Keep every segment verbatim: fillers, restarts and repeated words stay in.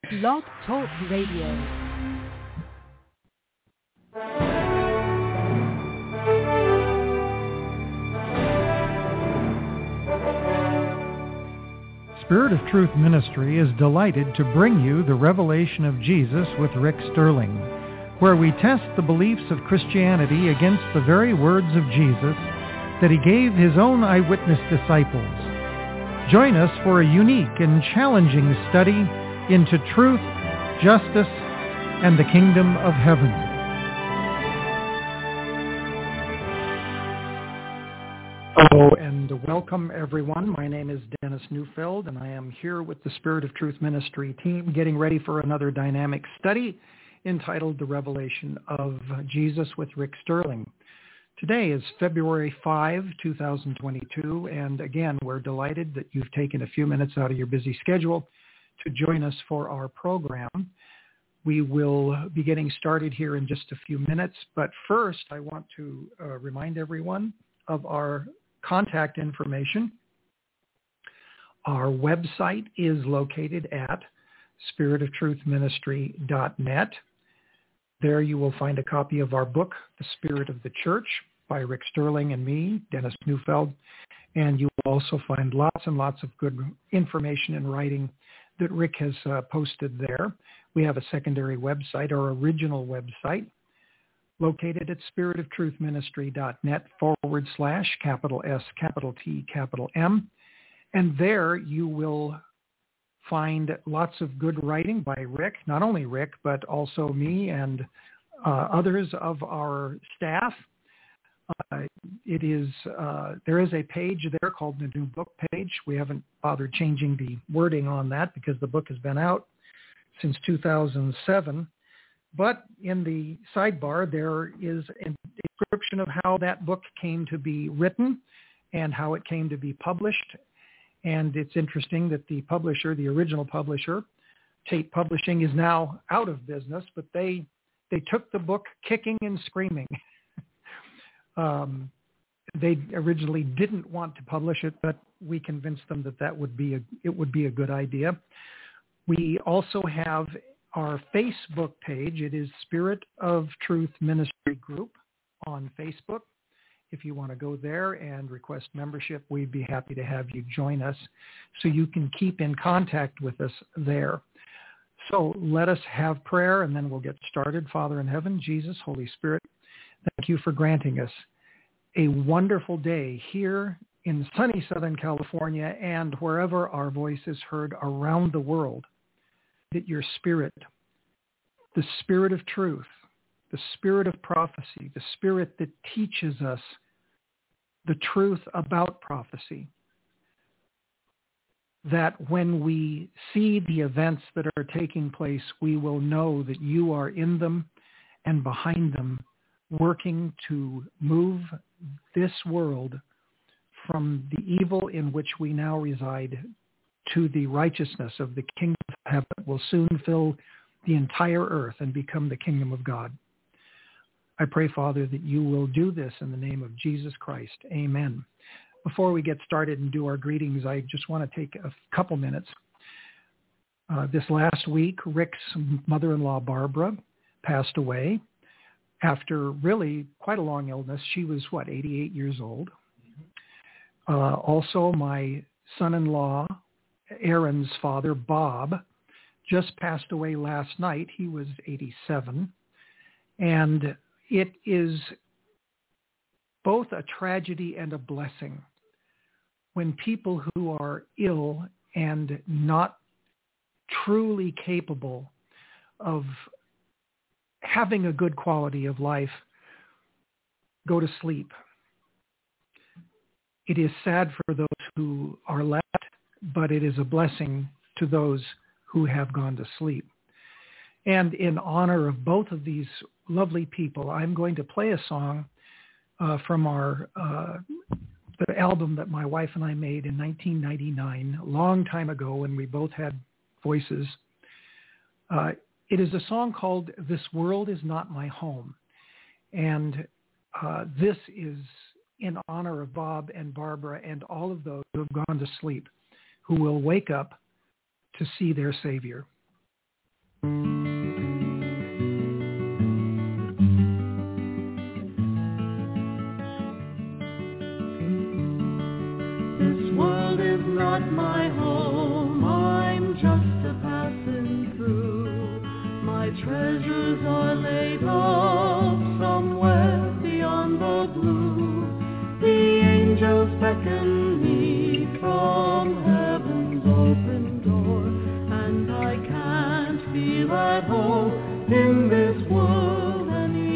Blog Talk Radio. Spirit of Truth Ministry is delighted to bring you the Revelation of Jesus with Rick Sterling, where we test the beliefs of Christianity against the very words of Jesus that he gave his own eyewitness disciples. Join us for a unique and challenging study into truth, justice, and the kingdom of heaven. Hello and welcome everyone. My name is Dennis Neufeld and I am here with the Spirit of Truth Ministry team getting ready for another dynamic study entitled The Revelation of Jesus with Rick Sterling. Today is February fifth, twenty twenty-two, and again, we're delighted that you've taken a few minutes out of your busy schedule to join us for our program. We will be getting started here in just a few minutes, but first I want to uh, remind everyone of our contact information. Our website is located at spirit of truth ministry dot net. There you will find a copy of our book, The Spirit of the Church, by Rick Sterling and me, Dennis Neufeld. And you will also find lots and lots of good information in writing that Rick has uh, posted there. We have a secondary website, our original website, located at spirit of truth ministry dot net forward slash capital S, capital T, capital M. And there you will find lots of good writing by Rick, not only Rick, but also me and uh, others of our staff. Uh, it is, uh, there is a page there called the New Book page. We haven't bothered changing the wording on that because the book has been out since two thousand seven. But in the sidebar, there is a description of how that book came to be written and how it came to be published. And it's interesting that the publisher, the original publisher, Tate Publishing, is now out of business, but they they took the book kicking and screaming. um, they originally didn't want to publish it, but we convinced them that that would be a it would be a good idea. We also have our Facebook page. It is Spirit of Truth Ministry Group on Facebook. If you want to go there and request membership, we'd be happy to have you join us so you can keep in contact with us there. So let us have prayer and then we'll get started. Father in heaven, Jesus, Holy Spirit, thank you for granting us a wonderful day here in sunny Southern California and wherever our voice is heard around the world, that your Spirit, the Spirit of truth, the Spirit of prophecy, the Spirit that teaches us the truth about prophecy, that when we see the events that are taking place, we will know that you are in them and behind them, working to move this world from the evil in which we now reside to the righteousness of the kingdom of heaven that will soon fill the entire earth and become the kingdom of God. I pray, Father, that you will do this in the name of Jesus Christ. Amen. Before we get started and do our greetings, I just want to take a couple minutes. Uh, this last week, Rick's mother-in-law, Barbara, passed away after really quite a long illness. She was, what, eighty-eight years old. Uh, also, my son-in-law, Aaron's father, Bob, just passed away last night. He was eighty-seven. And it is both a tragedy and a blessing when people who are ill and not truly capable of having a good quality of life go to sleep. It is sad for those who are left, but it is a blessing to those who have gone to sleep. And in honor of both of these lovely people, I'm going to play a song uh, from our uh, the album that my wife and I made in nineteen ninety-nine, a long time ago when we both had voices. Uh, it is a song called This World Is Not My Home. And uh, this is in honor of Bob and Barbara and all of those who have gone to sleep, who will wake up to see their Savior. This world is not my home, I'm just a passing through. My treasures are laid up somewhere beyond the blue. The angels beckon me from heaven's open door, and I can't feel at home in this world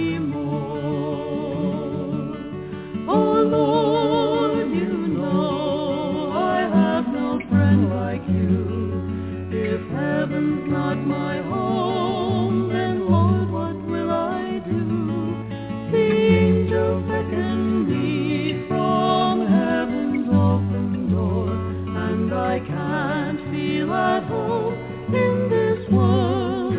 anymore. Oh Lord, you know I have no friend like you. If heaven's not my home, then Lord, what will I do? The angels beckon me from heaven's open door, and I can't feel at home in this world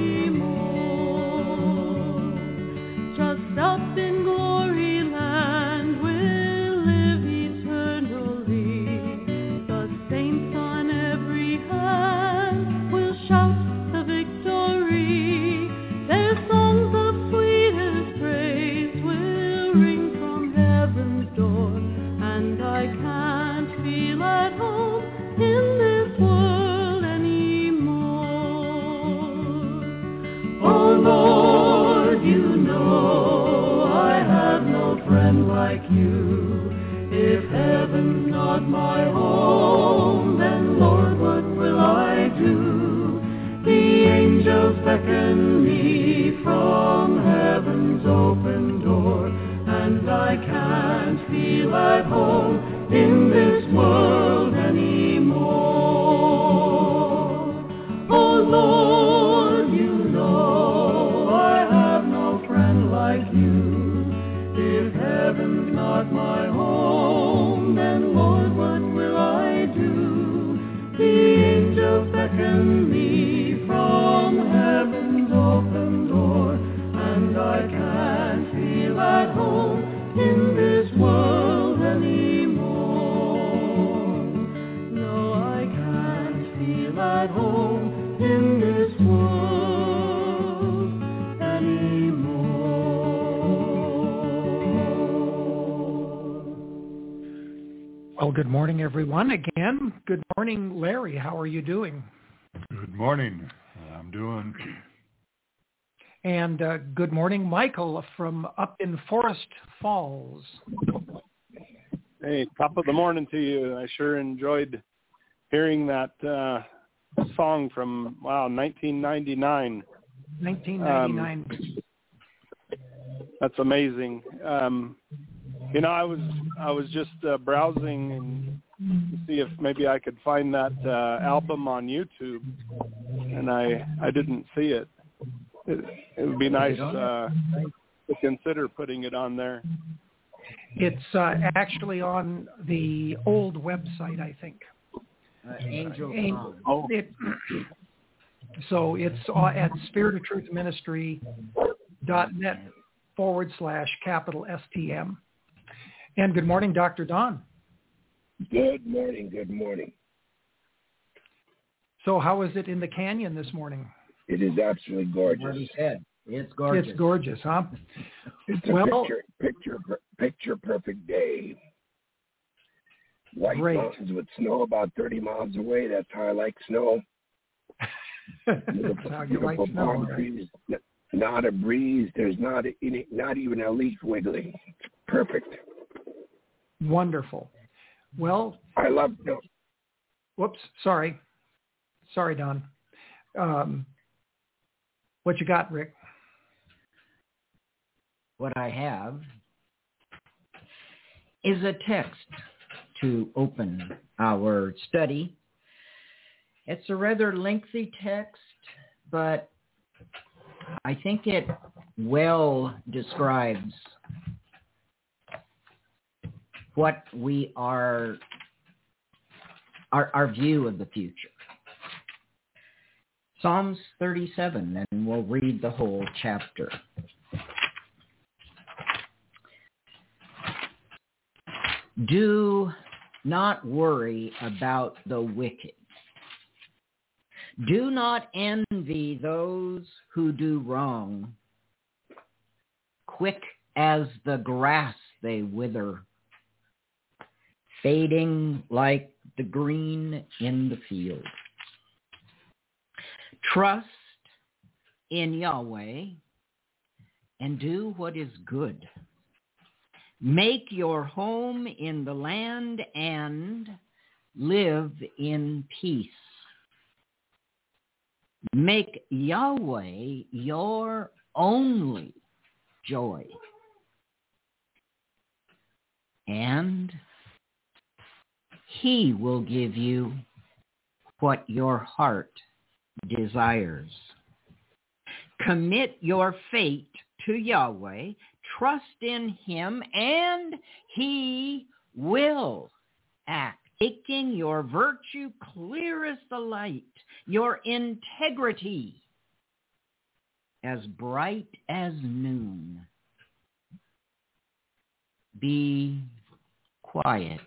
anymore. Just up in glory land we'll live eternally. The saints on every hand will shout the victory. Their songs of sweetest praise will ring from heaven's door, and I can't feel at home in this world anymore. Oh Lord, you know I have no friend like you. If heaven's not my home, then Lord, what will I do? The angels beckon me from heaven's open door, and I can't feel at home in this world anymore. Oh Lord, you know I have no friend like you. If heaven's not my home, then Lord, what will I do? The angels beckon me from heaven's open door, and I can't feel at home in this world anymore. No, I can't feel at home in this world anymore. Well, good morning, everyone. Again, good morning, Larry. How are you doing? Good morning. I'm doing. And uh, good morning, Michael from up in Forest Falls. Hey, top of the morning to you. I sure enjoyed hearing that uh, song from, wow, nineteen ninety-nine. nineteen ninety-nine. Um, that's amazing. Um, you know, I was I was just uh, browsing and to see if maybe I could find that uh, album on YouTube, and I I didn't see it. It, it would be nice uh, to consider putting it on there. It's uh, actually on the old website, I think. Uh, Angel Angel. Song. Oh. It, so it's uh, at spirit of truth ministry dot net forward slash capital S T M. And good morning, Doctor Don. Good morning, good morning. So how is it in the canyon this morning? It is absolutely gorgeous. Already said. It's gorgeous. It's gorgeous, huh? It's a Well- picture, picture, picture perfect day. White Great. mountains with snow about thirty miles away. That's how I like snow. That's Beautiful, how you like beautiful snow. palm trees. Not a breeze. There's not a, not even a leaf wiggling. It's perfect. Wonderful. Well, I love snow. whoops, sorry. Sorry, Don. Um, what you got, Rick? What I have is a text to open our study. It's a rather lengthy text, but I think it well describes what we are, our, our view of the future. Psalms thirty-seven, and we'll read the whole chapter. Do not worry about the wicked. Do not envy those who do wrong. Quick as the grass they wither, fading like the green in the field. Trust in Yahweh and do what is good. Make your home in the land and live in peace. Make Yahweh your only joy, and He will give you what your heart desires. Commit your fate to Yahweh, trust in Him, and He will act, making your virtue clear as the light, your integrity as bright as noon. Be quiet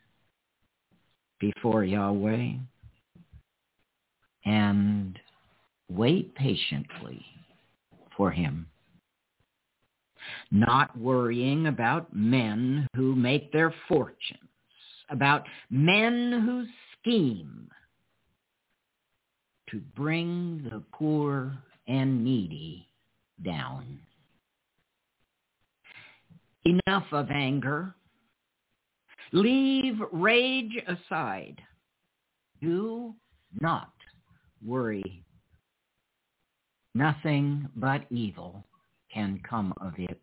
before Yahweh and wait patiently for Him, not worrying about men who make their fortunes, about men who scheme to bring the poor and needy down. Enough of anger. Leave rage aside. Do not worry. Nothing but evil can come of it.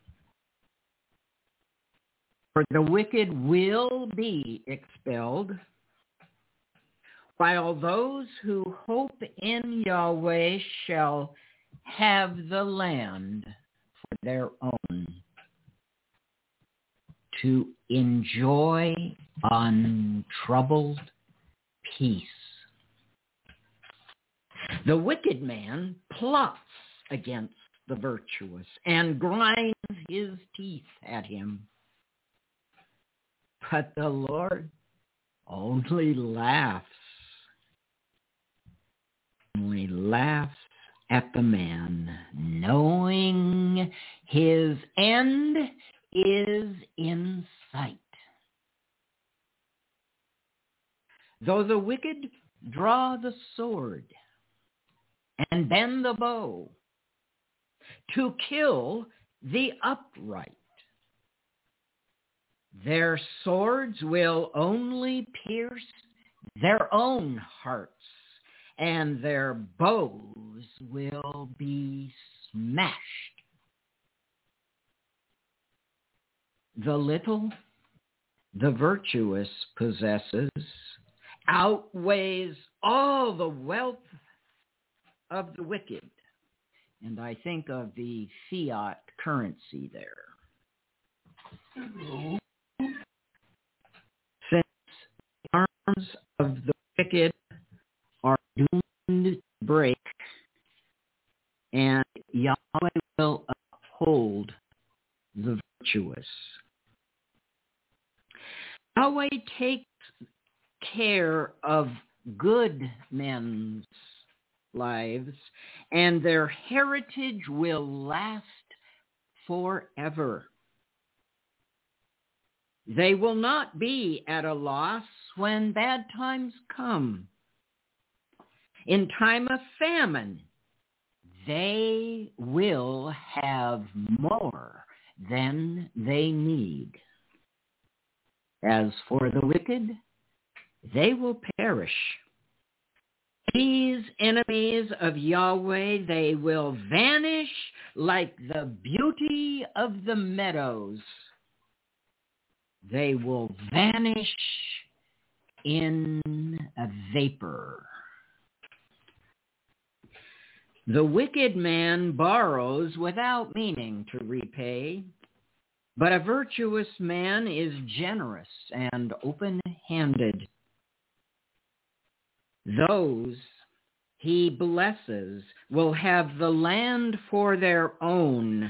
For the wicked will be expelled, while those who hope in Yahweh shall have the land for their own, to enjoy untroubled peace. The wicked man plots against the virtuous and grinds his teeth at him. But the Lord only laughs, only laughs at the man, knowing his end is in sight. Though the wicked draw the sword and bend the bow to kill the upright, their swords will only pierce their own hearts, and their bows will be smashed. The little the virtuous possesses outweighs all the wealth of the wicked. And I think of the fiat currency there. Since the arms of the wicked are doomed to break, and Yahweh will uphold the virtuous. Yahweh takes care of good men's lives, and their heritage will last forever. They will not be at a loss when bad times come. In time of famine, they will have more than they need. As for the wicked, they will perish. These enemies of Yahweh, they will vanish like the beauty of the meadows. They will vanish in a vapor. The wicked man borrows without meaning to repay, but a virtuous man is generous and open-handed. Those he blesses will have the land for their own.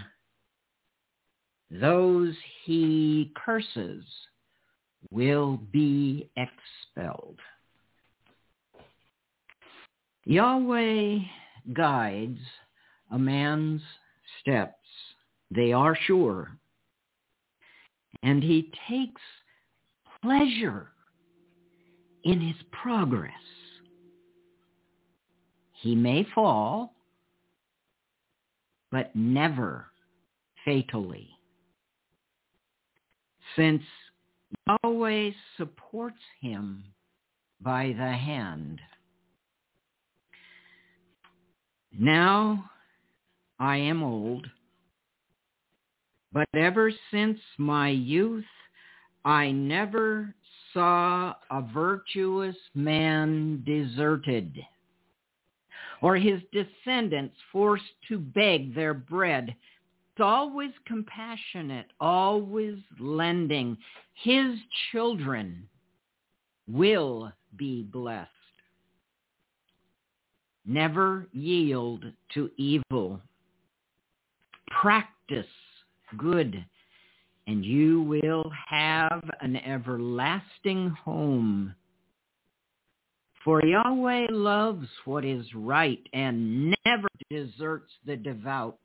Those he curses will be expelled. Yahweh guides a man's steps. They are sure. And he takes pleasure in his progress. He may fall, but never fatally, since Yahweh supports him by the hand. Now I am old, but ever since my youth I never saw a virtuous man deserted, or his descendants forced to beg their bread. It's always compassionate, always lending. His children will be blessed. Never yield to evil. Practice good, and you will have an everlasting home. For Yahweh loves what is right and never deserts the devout.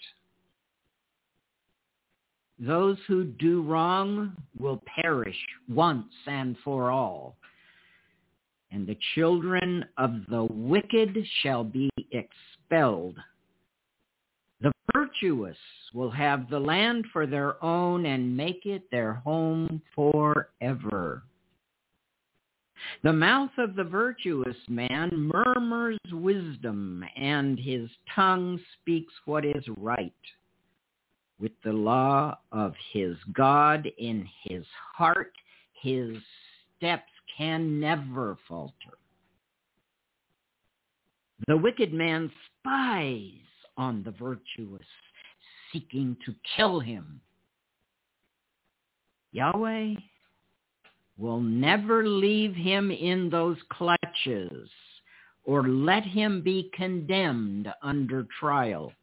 Those who do wrong will perish once and for all, and the children of the wicked shall be expelled. The virtuous will have the land for their own and make it their home forever. The mouth of the virtuous man murmurs wisdom, and his tongue speaks what is right. With the law of his God in his heart, his steps can never falter. The wicked man spies on the virtuous, seeking to kill him. Yahweh will never leave him in those clutches or let him be condemned under trial.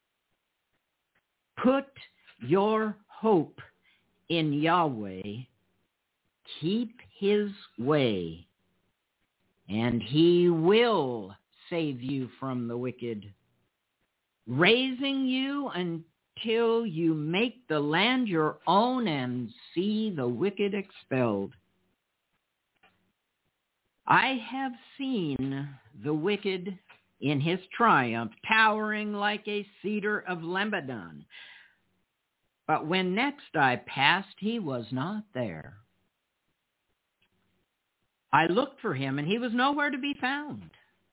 Put your hope in Yahweh. Keep his way, and he will save you from the wicked, raising you until you make the land your own and see the wicked expelled. I have seen the wicked in his triumph, towering like a cedar of Lebanon. But when next I passed, he was not there. I looked for him, and he was nowhere to be found.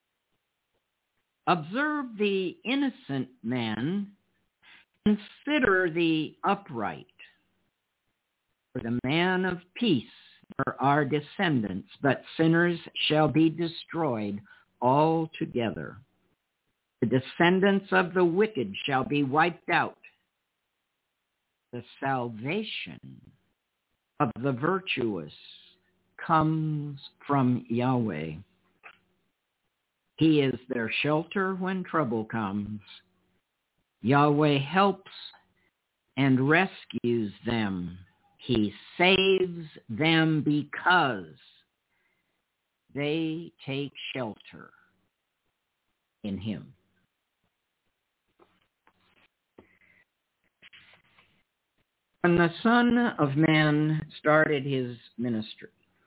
Observe the innocent man, consider the upright. For the man of peace there are descendants, but sinners shall be destroyed altogether. The descendants of the wicked shall be wiped out. The salvation of the virtuous comes from Yahweh. He is their shelter when trouble comes. Yahweh helps and rescues them. He saves them because they take shelter in him. When the Son of Man started his ministry,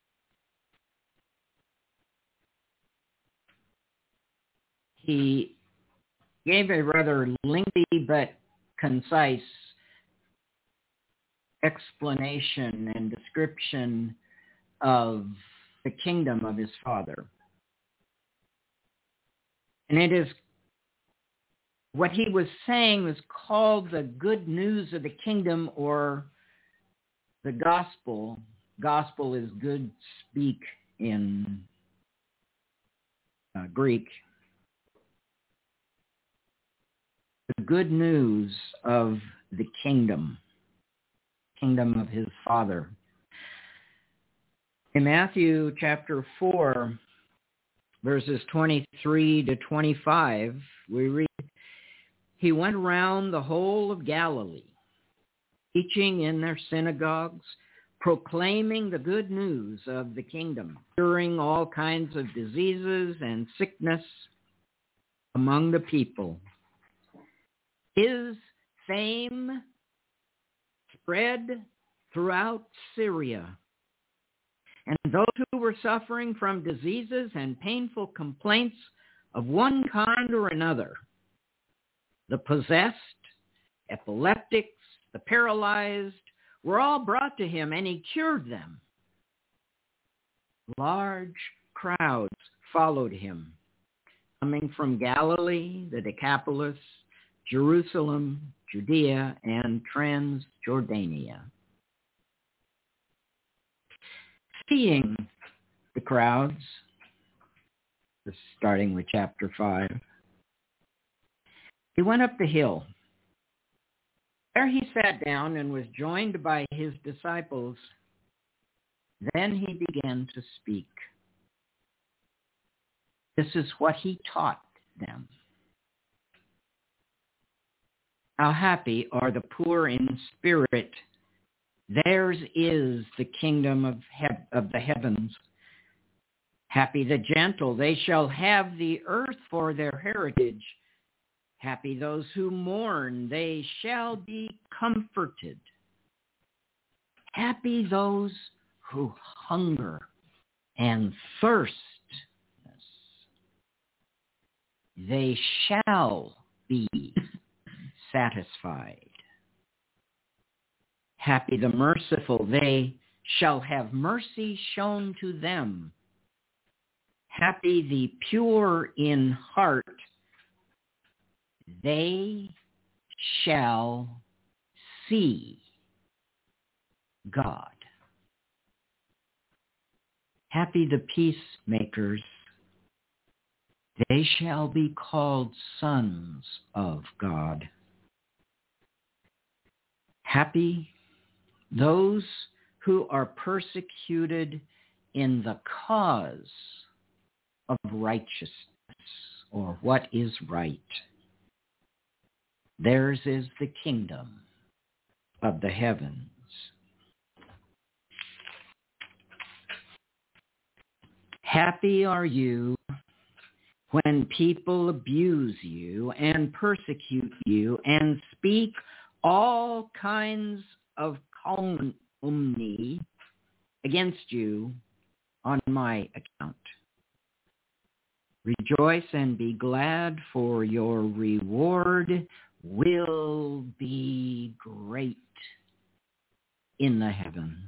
he gave a rather lengthy but concise explanation and description of the kingdom of his Father. And it is, what he was saying was called the good news of the kingdom, or the gospel. Gospel is good speak in uh, Greek. The good news of the kingdom, kingdom of his Father. In Matthew chapter four, verses twenty-three to twenty-five, we read, he went around the whole of Galilee, teaching in their synagogues, proclaiming the good news of the kingdom, curing all kinds of diseases and sickness among the people. His fame spread throughout Syria, and those who were suffering from diseases and painful complaints of one kind or another, the possessed, epileptics, the paralyzed, were all brought to him, and he cured them. Large crowds followed him, coming from Galilee, the Decapolis, Jerusalem, Judea, and Transjordania. Seeing the crowds, starting with chapter five, he went up the hill. There he sat down and was joined by his disciples. Then he began to speak. This is what he taught them. How happy are the poor in spirit. Theirs is the kingdom of, he- of the heavens. Happy the gentle. They shall have the earth for their heritage. Happy those who mourn. They shall be comforted. Happy those who hunger and thirst. They shall be satisfied. Happy the merciful, they shall have mercy shown to them. Happy the pure in heart, they shall see God. Happy the peacemakers, they shall be called sons of God. Happy those who are persecuted in the cause of righteousness, or what is right. Theirs is the kingdom of the heavens. Happy are you when people abuse you and persecute you and speak all kinds of calumny against you on my account. Rejoice and be glad, for your reward will be great in the heavens.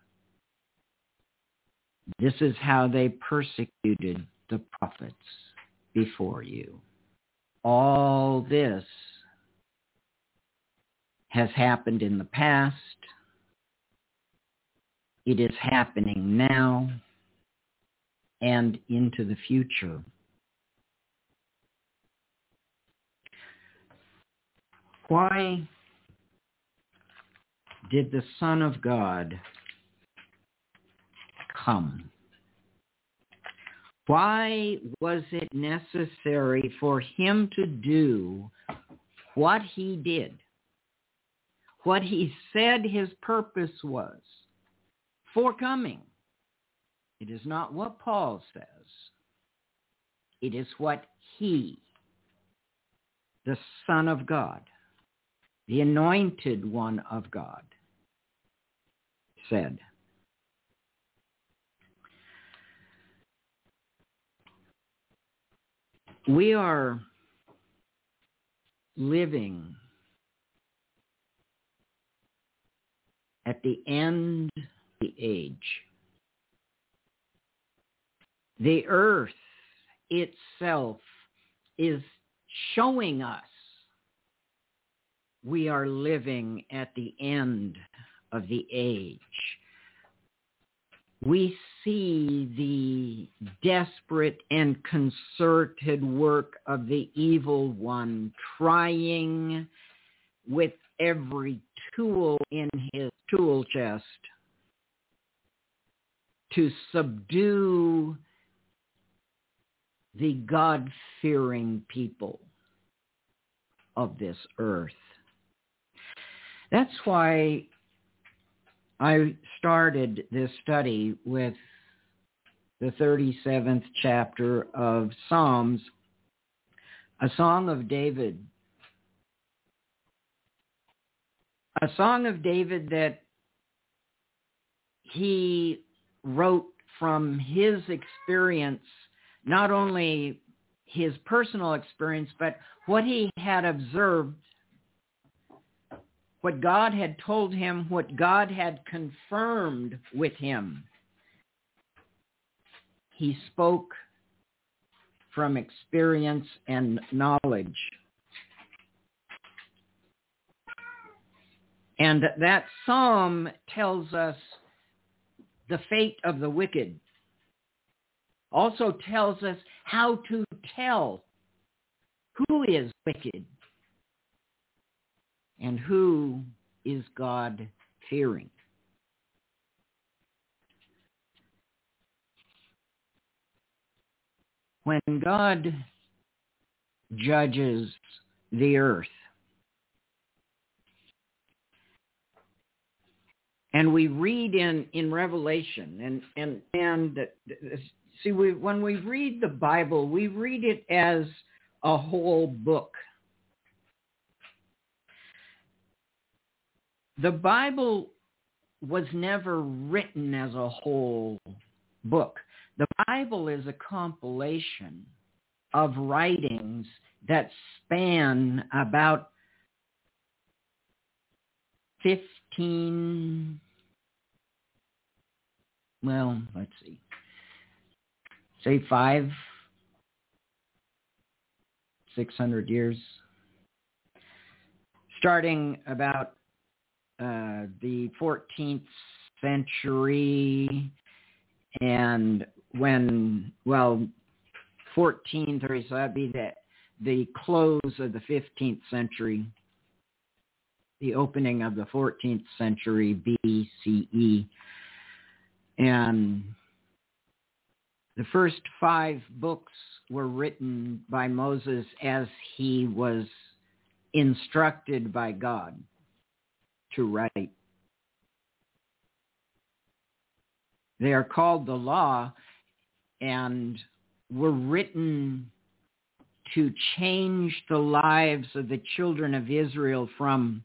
This is how they persecuted the prophets before you. All this has happened in the past. It is happening now and into the future. Why did the Son of God come? Why was it necessary for him to do what he did? What he said his purpose was for coming. It is not what Paul says. It is what he, the Son of God, the anointed one of God, said. We are living at the end of the age. The earth itself is showing us we are living at the end of the age. We see the desperate and concerted work of the evil one trying with every tool in his tool chest to subdue the God-fearing people of this earth. That's why I started this study with the thirty-seventh chapter of Psalms, A Song of David. A Song of David that he wrote from his experience, not only his personal experience, but what he had observed, what God had told him, what God had confirmed with him. He spoke from experience and knowledge. And that psalm tells us the fate of the wicked. Also tells us how to tell who is wicked and who is God-fearing. When God judges the earth, and we read in, in Revelation, and, and, and see, we, when we read the Bible, we read it as a whole book. The Bible was never written as a whole book. The Bible is a compilation of writings that span about fifteen, well, let's see, say five, six hundred years, starting about uh, the fourteenth century, and when, well, fourteen thirty, so that'd be the, the close of the fifteenth century, the opening of the fourteenth century B C E. And the first five books were written by Moses as he was instructed by God to write. They are called the Law and were written to change the lives of the children of Israel from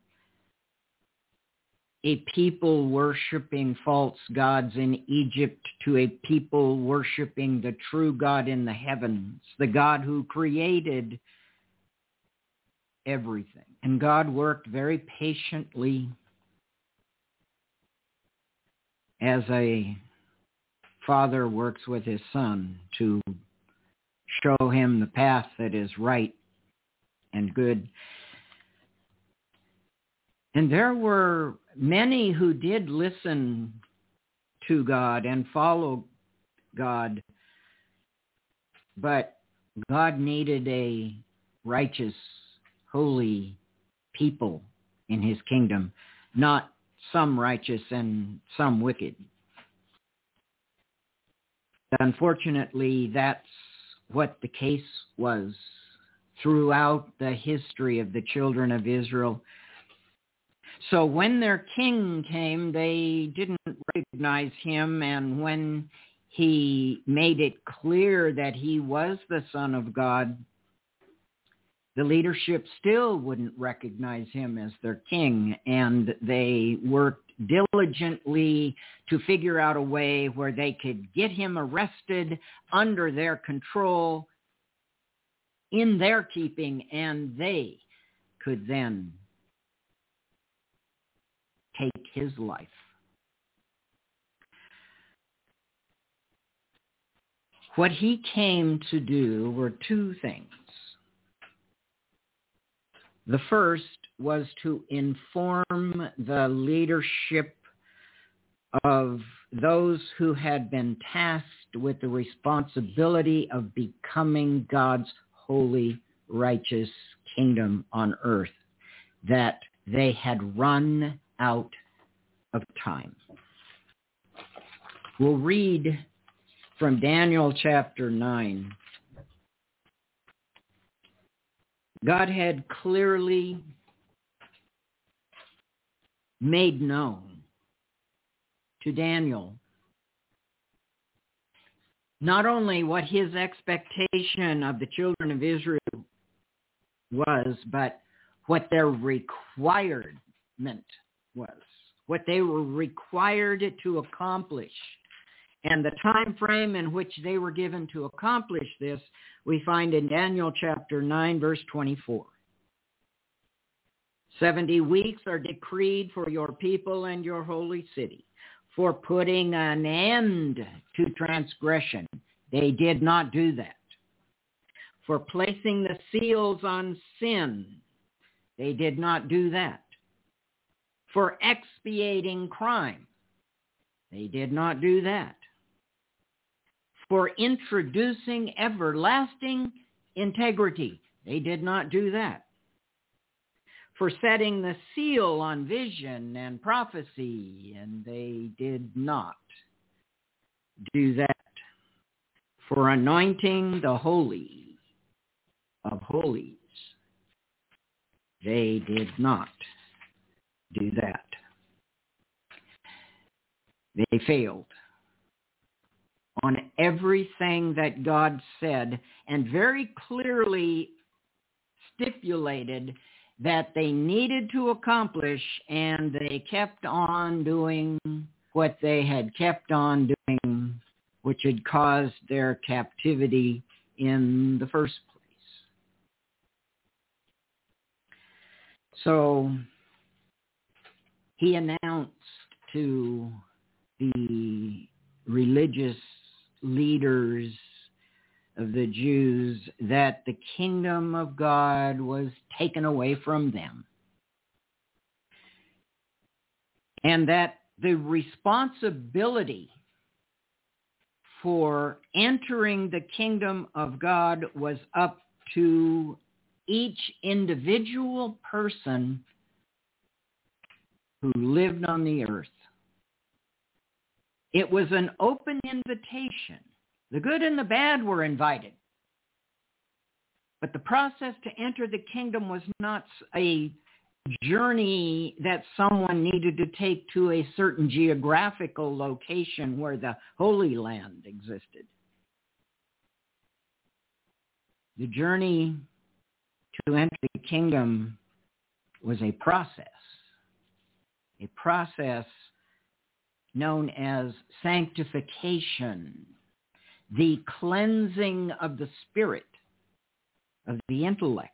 a people worshiping false gods in Egypt to a people worshiping the true God in the heavens, the God who created everything. And God worked very patiently as a father works with his son to show him the path that is right and good. And there were many who did listen to God and follow God, but God needed a righteous, holy people in his kingdom, not some righteous and some wicked. Unfortunately, that's what the case was throughout the history of the children of Israel. So when their king came, they didn't recognize him, and when he made it clear that he was the Son of God, the leadership still wouldn't recognize him as their king, and they worked diligently to figure out a way where they could get him arrested under their control, in their keeping, and they could then take his life. What he came to do were two things. The first was to inform the leadership of those who had been tasked with the responsibility of becoming God's holy, righteous kingdom on earth, that they had run out of time. We'll read from Daniel chapter nine. God had clearly made known to Daniel not only what his expectation of the children of Israel was, but what their requirement was, what they were required to accomplish. And the time frame in which they were given to accomplish this, we find in Daniel chapter nine, verse twenty-four. Seventy weeks are decreed for your people and your holy city, for putting an end to transgression. They did not do that. For placing the seals on sin. They did not do that. For expiating crime. They did not do that. For introducing everlasting integrity. They did not do that. For setting the seal on vision and prophecy, and they did not do that. For anointing the holy of holies, they did not do that. They failed on everything that God said, and very clearly stipulated that they needed to accomplish, and they kept on doing what they had kept on doing, which had caused their captivity in the first place. So he announced to the religious leaders of the Jews that the kingdom of God was taken away from them, and that the responsibility for entering the kingdom of God was up to each individual person who lived on the earth. It was an open invitation. The good and the bad were invited. But the process to enter the kingdom was not a journey that someone needed to take to a certain geographical location where the Holy Land existed. The journey to enter the kingdom was a process, a process known as sanctification, the cleansing of the spirit, of the intellect.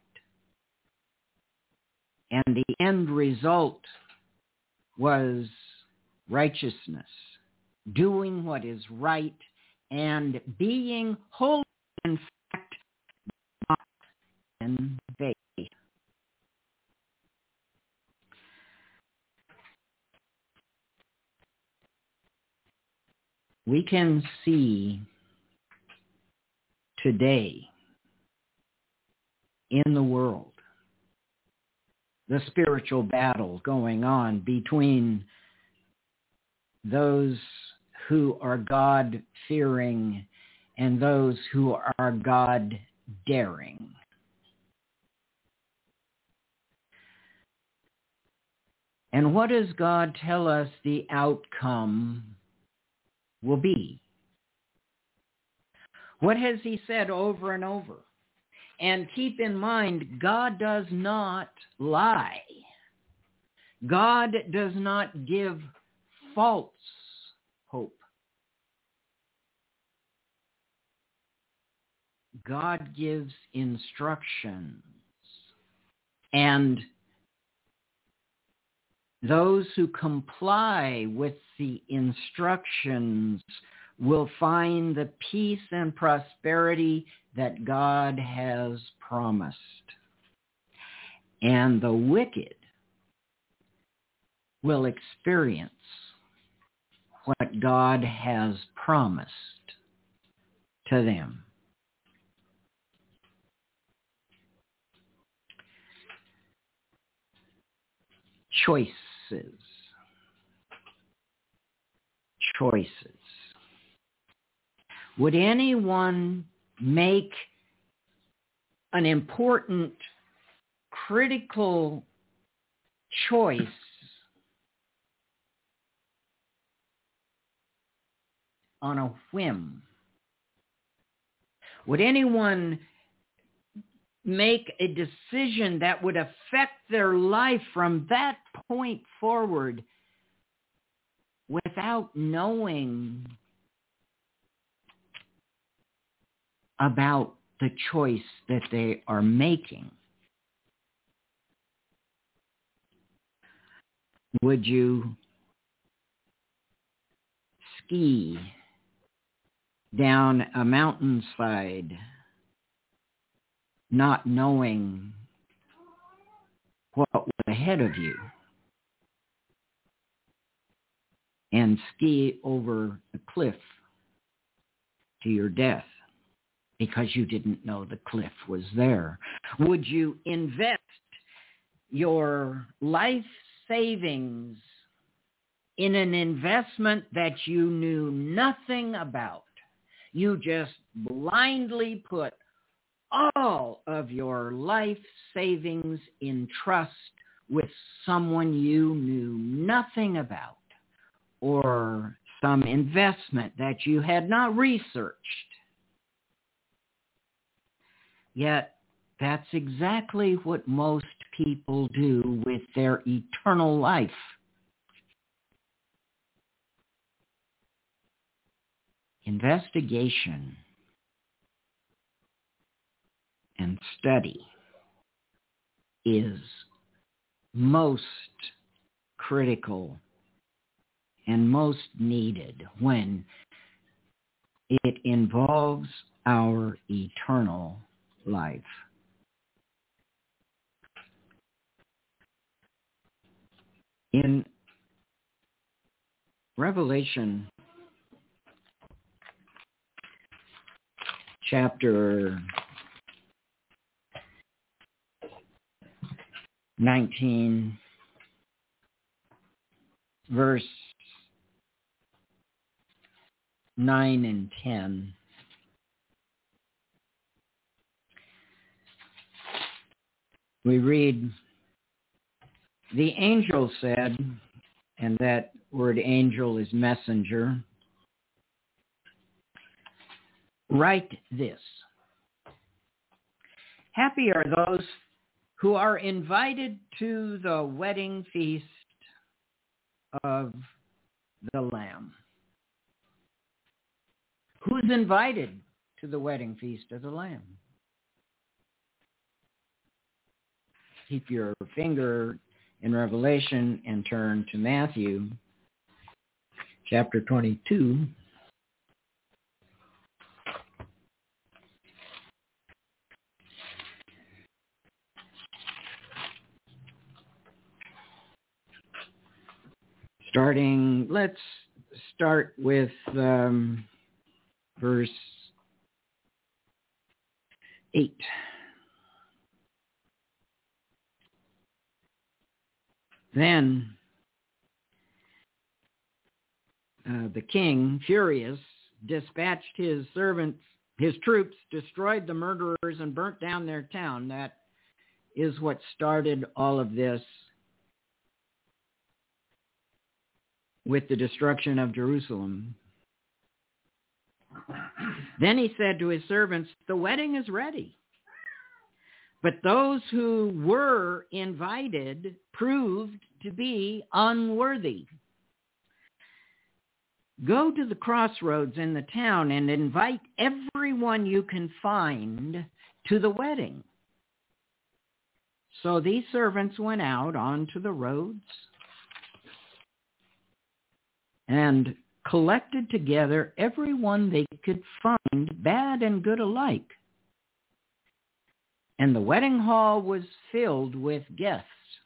And the end result was righteousness, doing what is right, and being holy, in fact, not in faith. We can see today in the world the spiritual battle going on between those who are God-fearing and those who are God-daring. And what does God tell us the outcome will be? What has he said over and over? And keep in mind, God does not lie. God does not give false hope. God gives instructions. And those who comply with the instructions will find the peace and prosperity that God has promised. And the wicked will experience what God has promised to them. Choices. Choices. Would anyone make an important, critical choice on a whim? Would anyone make a decision that would affect their life from that point forward without knowing about the choice that they are making? Would you ski down a mountainside not knowing what was ahead of you, and ski over the cliff to your death because you didn't know the cliff was there? Would you invest your life savings in an investment that you knew nothing about? You just blindly put all of your life savings in trust with someone you knew nothing about, or some investment that you had not researched. Yet that's exactly what most people do with their eternal life. Investigation and study is most critical and most needed when it involves our eternal life. In Revelation chapter nineteen, verse nine and ten, we read, "The angel said," and that word angel is messenger, "Write this: Happy are those who are invited to the wedding feast of the Lamb." Who's invited to the wedding feast of the Lamb? Keep your finger in Revelation and turn to Matthew chapter twenty-two. Starting, let's start with um, verse eight. Then uh, the king, furious, dispatched his servants, his troops, destroyed the murderers, and burnt down their town. That is what started all of this with the destruction of Jerusalem. Then he said to his servants, "The wedding is ready, but those who were invited proved to be unworthy. Go to the crossroads in the town and invite everyone you can find to the wedding." So these servants went out onto the roads and collected together everyone they could find, bad and good alike. And the wedding hall was filled with guests.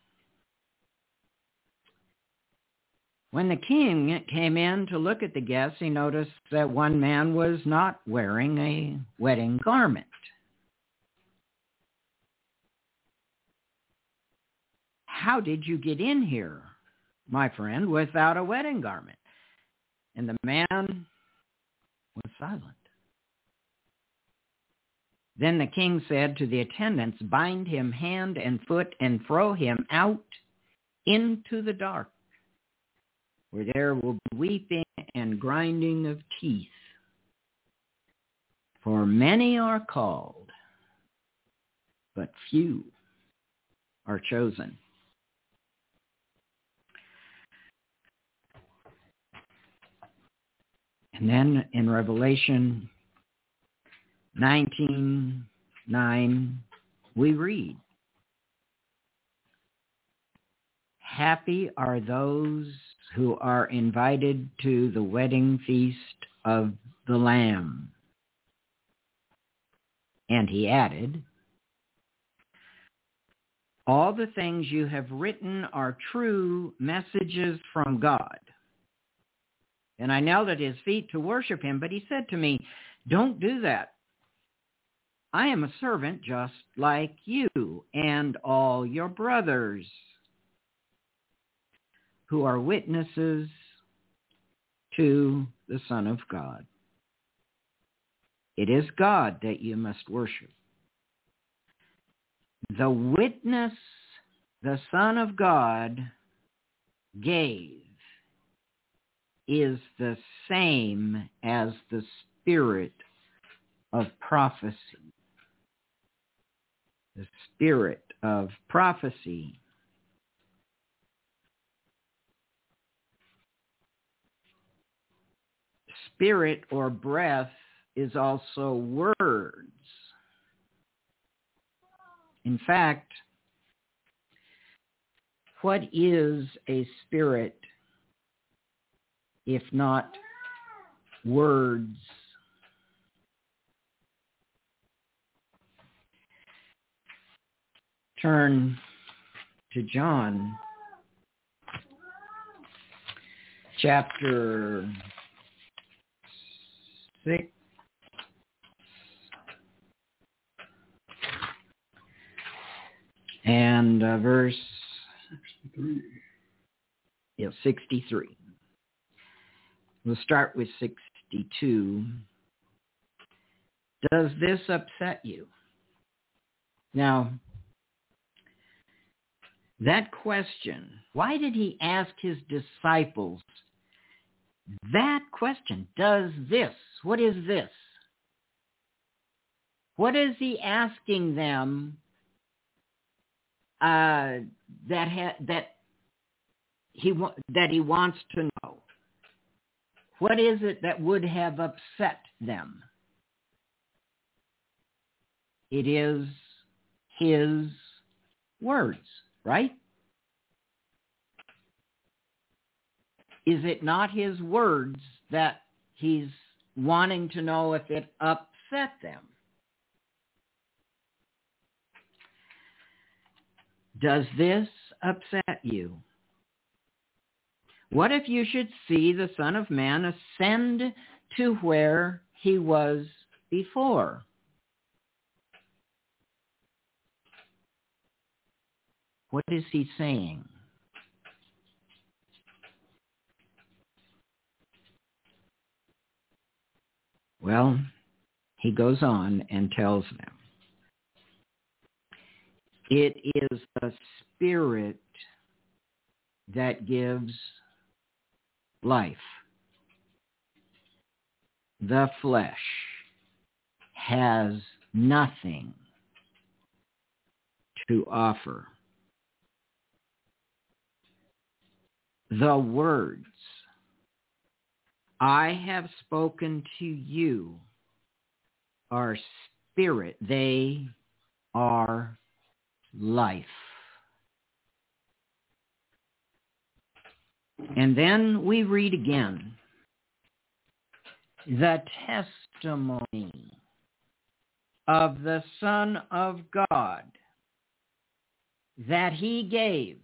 When the king came in to look at the guests, he noticed that one man was not wearing a wedding garment. "How did you get in here, my friend, without a wedding garment?" And the man was silent. Then the king said to the attendants, "Bind him hand and foot and throw him out into the dark, where there will be weeping and grinding of teeth. For many are called, but few are chosen. And then in Revelation nineteen nine, we read, "Happy are those who are invited to the wedding feast of the Lamb." And he added, "All the things you have written are true messages from God." And I knelt at his feet to worship him, but he said to me, "Don't do that. I am a servant just like you and all your brothers who are witnesses to the Son of God. It is God that you must worship. The witness the Son of God gave is the same as the spirit of prophecy. The spirit of prophecy. Spirit or breath is also words. In fact, what is a spirit if not words? Turn to John chapter six. And uh, verse sixty-three. Yeah, sixty-three. We'll start with sixty-two. Does this upset you? Now, that question, why did he ask his disciples that question? Does this? What is this? What is he asking them uh, that ha- that he wa- that he wants to know? What is it that would have upset them? It is his words, right? Is it not his words that he's wanting to know if it upset them? Does this upset you? What if you should see the Son of Man ascend to where he was before? What is he saying? Well, he goes on and tells them, it is the Spirit that gives life. The flesh has nothing to offer. The words I have spoken to you are spirit. They are life. And then we read again the testimony of the Son of God that he gave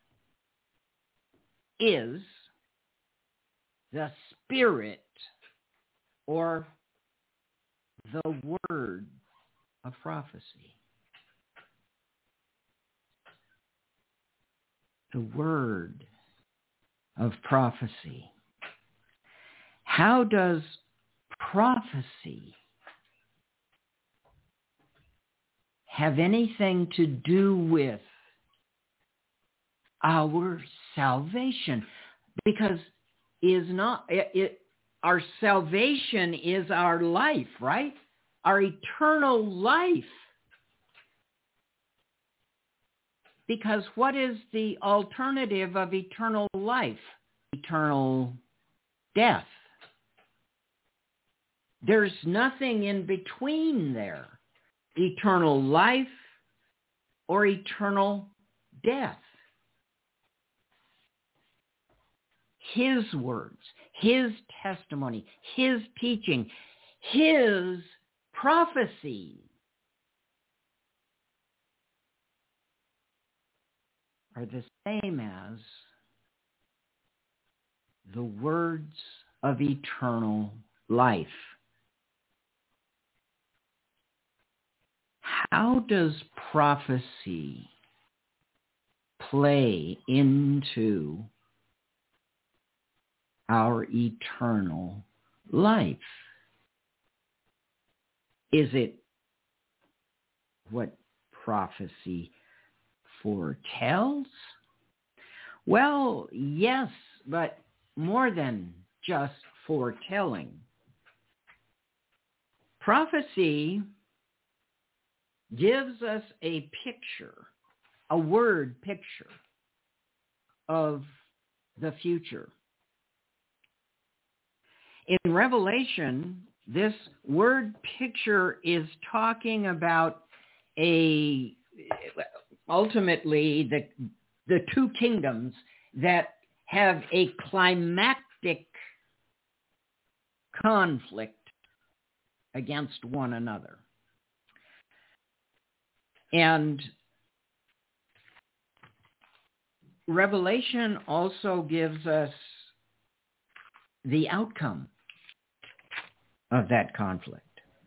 is the Spirit or the word of prophecy. The word of prophecy. How does prophecy have anything to do with our salvation? Because is not it, it our salvation is our life, right? Our eternal life Because what is the alternative of eternal life? Eternal death. There's nothing in between there. Eternal life or eternal death. His words, his testimony, his teaching, his prophecy are the same as the words of eternal life. How does prophecy play into our eternal life? Is it what prophecy foretells? Well, yes, but more than just foretelling. Prophecy gives us a picture, a word picture of the future. In Revelation, this word picture is talking about a, ultimately, the, the two kingdoms that have a climactic conflict against one another. And Revelation also gives us the outcome of that conflict.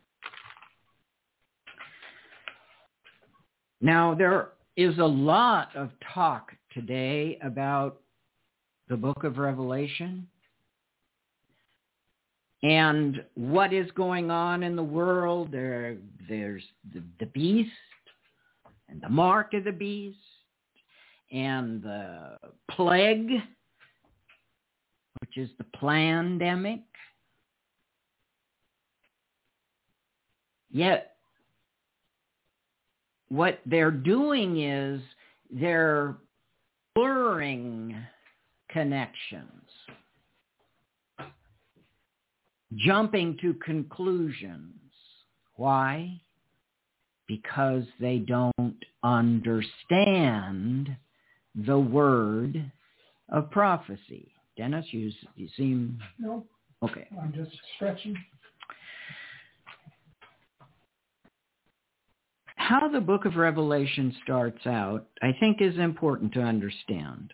Now, there is a lot of talk today about the book of Revelation and what is going on in the world. There, there's the, the beast and the mark of the beast and the plague, which is the plandemic. Yet, what they're doing is they're blurring connections, jumping to conclusions. Why? Because they don't understand the word of prophecy. Dennis, you, you seem... No. Okay. I'm just stretching. How the book of Revelation starts out, I think, is important to understand.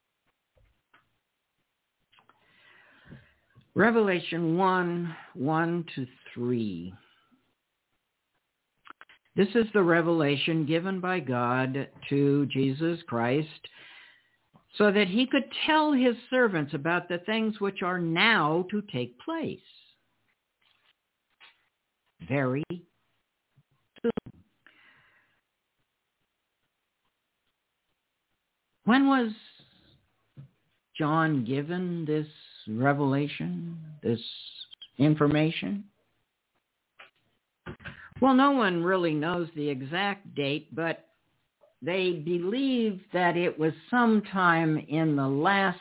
Revelation one, one to three. This is the revelation given by God to Jesus Christ so that he could tell his servants about the things which are now to take place. Very soon. When was John given this revelation, this information? Well, no one really knows the exact date, but they believe that it was sometime in the last...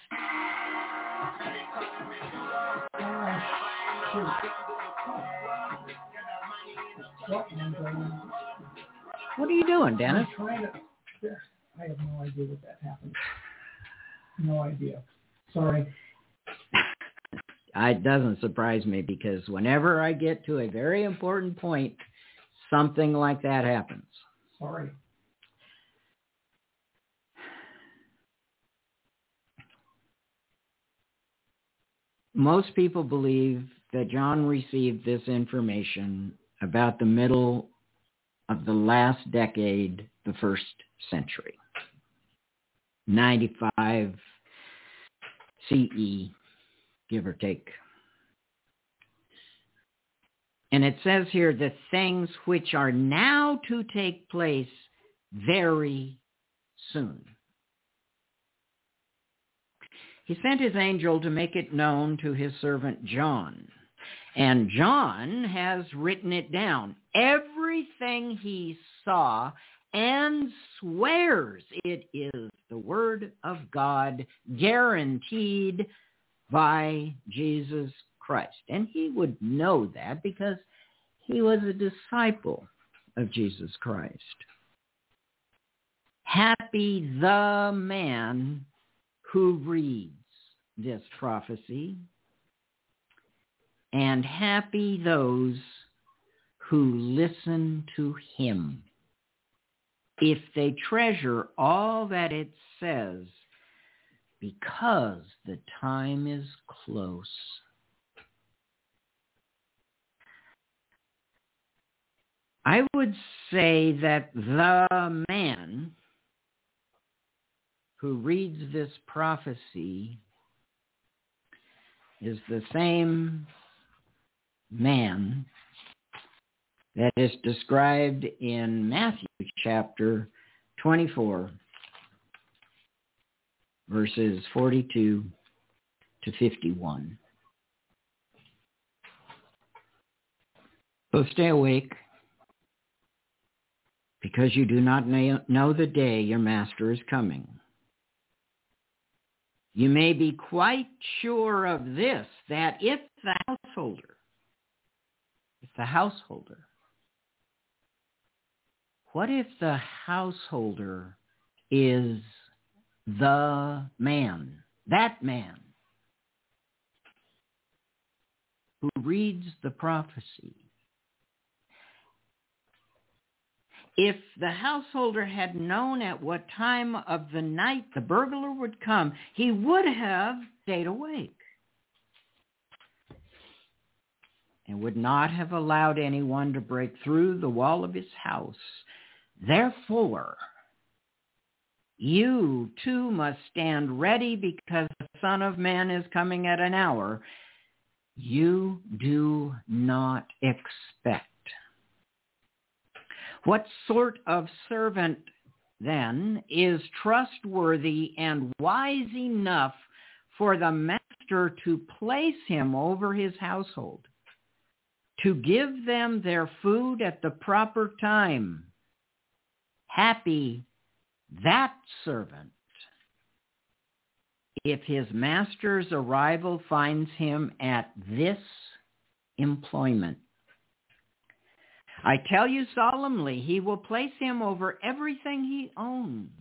What are you doing, Dennis? I'm trying to... I have no idea what that happened. No idea. Sorry. It doesn't surprise me because whenever I get to a very important point, something like that happens. Sorry. Most people believe that John received this information about the middle of the last decade, the first century. ninety-five C E, give or take. And it says here, the things which are now to take place very soon. He sent his angel to make it known to his servant John. And John has written it down. Everything he saw and swears it is the word of God guaranteed by Jesus Christ. And he would know that because he was a disciple of Jesus Christ. Happy the man who reads this prophecy, and happy those who listen to him, if they treasure all that it says, because the time is close. I would say that the man who reads this prophecy is the same man that is described in Matthew chapter twenty-four, verses forty-two to fifty-one. So stay awake, because you do not know the day your master is coming. You may be quite sure of this, that if the householder, if the householder, what if the householder is the man, that man who reads the prophecy? If the householder had known at what time of the night the burglar would come, he would have stayed awake and would not have allowed anyone to break through the wall of his house. Therefore, you too must stand ready, because the Son of Man is coming at an hour you do not expect. What sort of servant, then, is trustworthy and wise enough for the master to place him over his household, to give them their food at the proper time? Happy that servant, if his master's arrival finds him at this employment. I tell you solemnly, he will place him over everything he owns.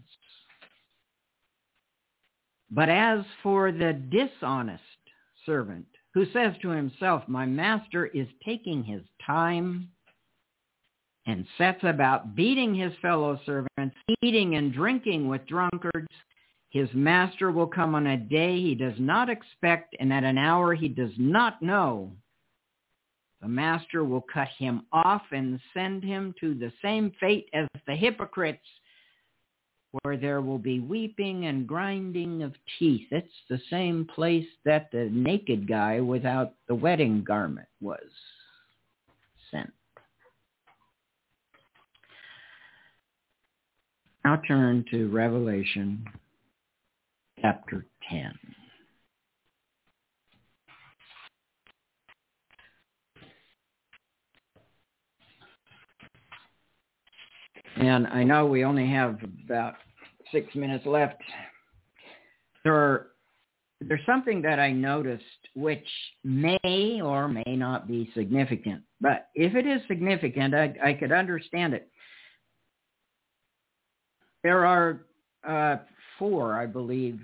But as for the dishonest servant, who says to himself, my master is taking his time, and sets about beating his fellow servants, eating and drinking with drunkards, his master will come on a day he does not expect, and at an hour he does not know. The master will cut him off and send him to the same fate as the hypocrites, where there will be weeping and grinding of teeth. It's the same place that the naked guy without the wedding garment was sent. Now turn to Revelation chapter ten. And I know we only have about six minutes left. There are, there's something that I noticed which may or may not be significant. But if it is significant, I, I could understand it. There are uh, four, I believe,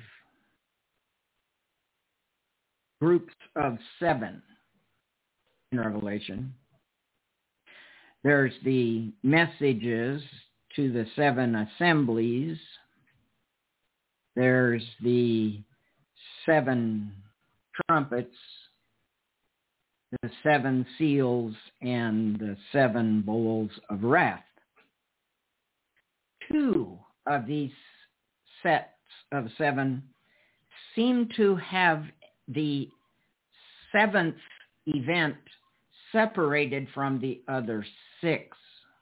groups of seven in Revelation. There's the messages to the seven assemblies. There's the seven trumpets, the seven seals, and the seven bowls of wrath. Two of these sets of seven seem to have the seventh event separated from the other six.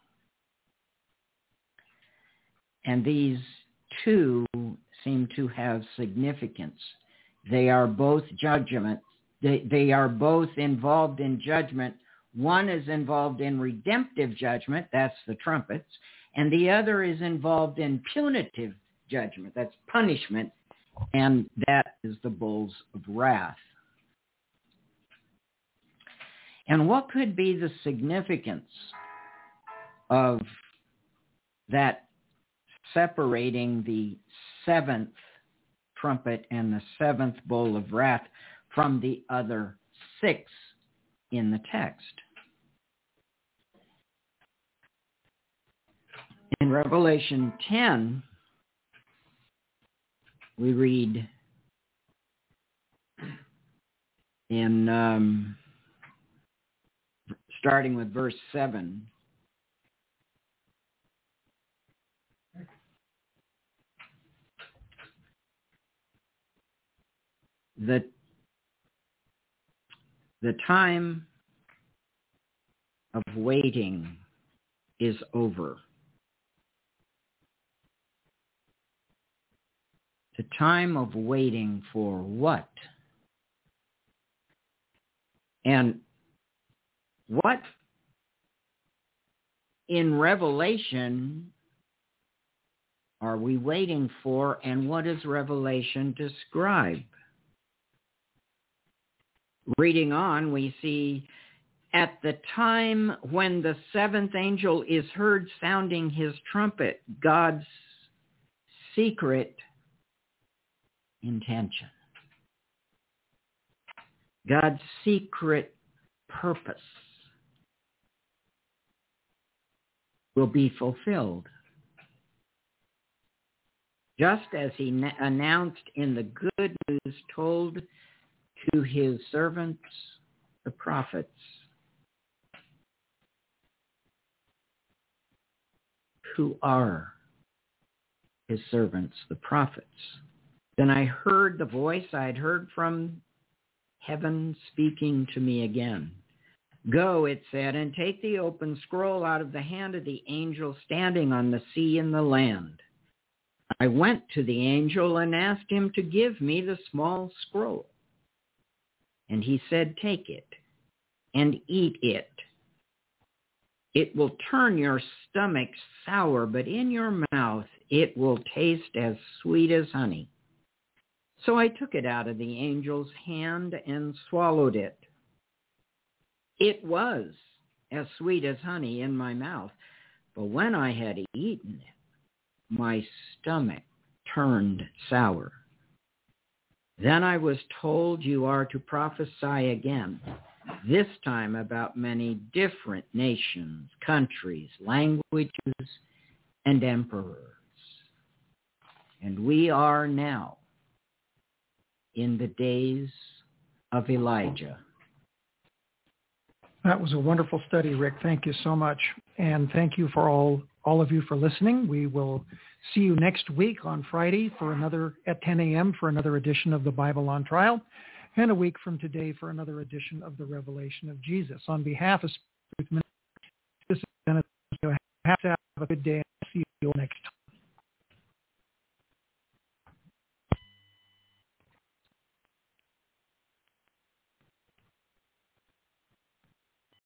And these two seem to have significance. They are both judgment. They, they are both involved in judgment. One is involved in redemptive judgment, that's the trumpets, and the other is involved in punitive judgment. That's punishment, and that is the bowls of wrath. And what could be the significance of that separating the seventh trumpet and the seventh bowl of wrath from the other six in the text? In Revelation ten, we read in um, starting with verse seven, the the time of waiting is over. The time of waiting for what? And what in Revelation are we waiting for, and what does Revelation describe? Reading on, we see, at the time when the seventh angel is heard sounding his trumpet, God's secret intention, God's secret purpose will be fulfilled. Just as he na- announced in the good news told to his servants, the prophets, who are his servants, the prophets. Then I heard the voice I had heard from heaven speaking to me again. Go, it said, and take the open scroll out of the hand of the angel standing on the sea and the land. I went to the angel and asked him to give me the small scroll. And he said, take it and eat it. It will turn your stomach sour, but in your mouth it will taste as sweet as honey. So I took it out of the angel's hand and swallowed it. It was as sweet as honey in my mouth, but when I had eaten it, my stomach turned sour. Then I was told, you are to prophesy again, this time about many different nations, countries, languages, and emperors. And we are now in the days of Elijah. That was a wonderful study, Rick. Thank you so much. And thank you for all, all of you for listening. We will see you next week on Friday for another at ten a.m. for another edition of the Bible on Trial, and a week from today for another edition of the Revelation of Jesus. On behalf of Spirit Ministry, this is Dennis. Have a good day.